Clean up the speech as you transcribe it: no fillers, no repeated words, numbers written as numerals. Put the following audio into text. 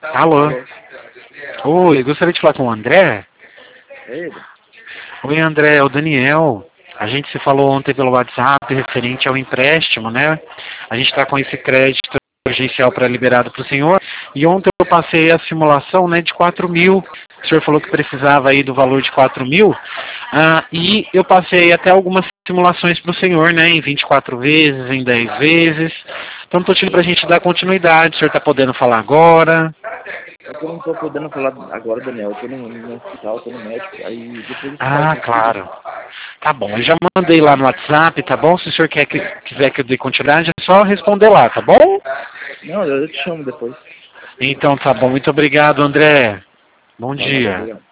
Alô? Alô? Oi, gostaria de falar com o André? É ele? Oi, André, é o Daniel. A gente se falou ontem pelo WhatsApp referente ao empréstimo, né? A gente está com esse crédito urgencial para liberado para o senhor. E ontem eu passei a simulação, né, de 4.000. O senhor falou que precisava aí do valor de 4.000. E eu passei até algumas simulações para o senhor, né, em 24 vezes, em 10 vezes. Então, estou te para a gente dar continuidade. O senhor está podendo falar agora? É que eu não tô podendo falar agora, Daniel. Eu tô no hospital, tô no médico. Aí depois eu falo Ah, contigo. claro. Tá bom, eu já mandei lá no WhatsApp, tá bom? Se o senhor quiser que eu dê continuidade, é só responder lá, tá bom? Não, eu te chamo depois. Então tá bom, muito obrigado, André. Bom Tá bom, dia. obrigado.